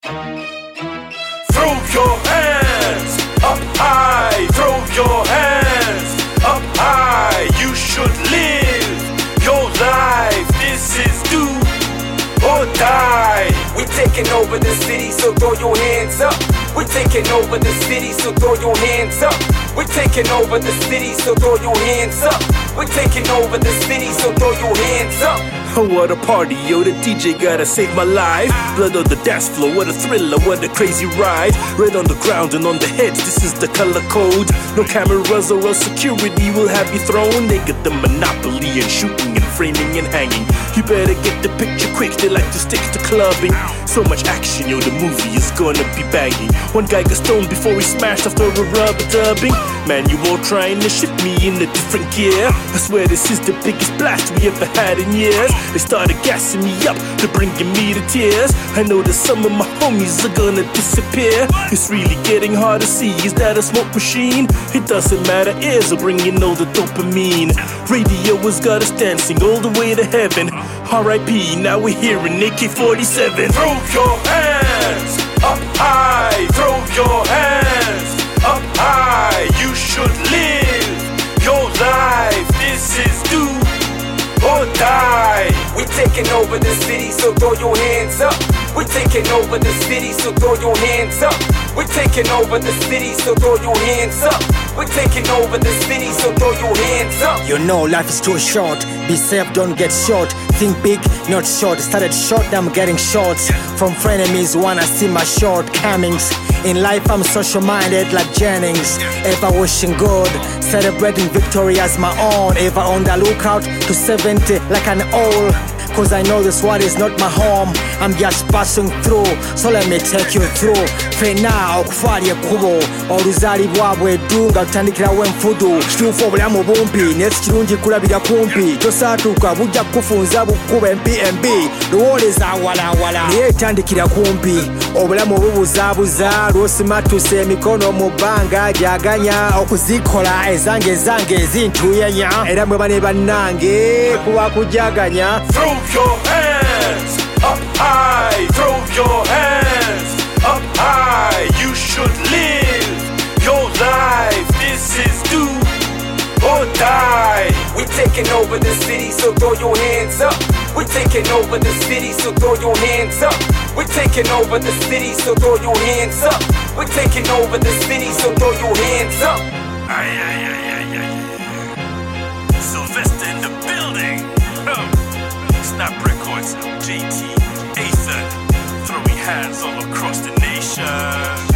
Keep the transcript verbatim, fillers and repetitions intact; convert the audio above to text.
Throw your hands up high, throw your hands up high. You should live your life. This is do or die. We're taking over the city, so throw your hands up. We're taking over the city, so throw your hands up. We're taking over the city, so throw your hands up. We're taking over the city, so throw your hands up. Oh, what a party, yo, the D J gotta save my life. Blood on the dance floor, what a thriller, what a crazy ride. Red on the ground and on the heads, this is the color code. No cameras or else security will have you thrown. They got the monopoly and shooting and framing and hanging. You better get the picture quick, they like to stick to clubbing. So much action, yo, the movie is gonna be banging. One guy got stoned before he smashed after a rubber dubbing. Man, you all trying to shift me in a different gear. I swear this is the biggest blast we ever had in years. They started gassing me up, they're bringing me to tears. I know that some of my homies are gonna disappear. It's really getting hard to see, is that a smoke machine? It doesn't matter, ears are bringing all the dopamine. Radio has got us dancing all the way to heaven. R I P, now we're hearing A K forty-seven. Throw your hands up high, throw your hands up high. You should live your life. This is do or die. We're taking over the city, so throw your hands up. We're taking over the city, so throw your hands up. We're taking over the city, so throw your hands up. We're taking over the city, so throw your hands up. You know life is too short, be safe, don't get short. Think big, not short. Started short, I'm getting shots from frenemies, wanna see my shortcomings. In life I'm social minded like Jennings. Ever wishing good, celebrating victory as my own. Ever on the lookout to seventy like an owl. Cause I know this world is not my home, I'm just passing through, so let me take you through. Fena okufali ekubo, oluzalibwa bweddu nga tutandikira wenfudu. Kituufu obulamu bumpi, nesi kirungi kulabira kumpi. Tosaatuuka bujja kukufunza bukuba empi embi. Luwoleza walawala, naye tandikira kumpi. Obulamu bubuzaabuza, lwosimatuse emikono mu bbanga gyaganya okuzikola ezange ezange ezintuyanya. Era mwe bane bannange kuba kujaganya. Throw your hands up high, throw your hands up high. You should live your life. This is do or die. We're taking over the city, so throw your hands up. We're taking over the city, so throw your hands up. We're taking over the city, so throw your hands up. We're taking over the city, so throw your hands up. Aye, aye, aye, aye, aye. Sylvester in the building. Snap Records, J T, Ethan, throwing hands all across the nation.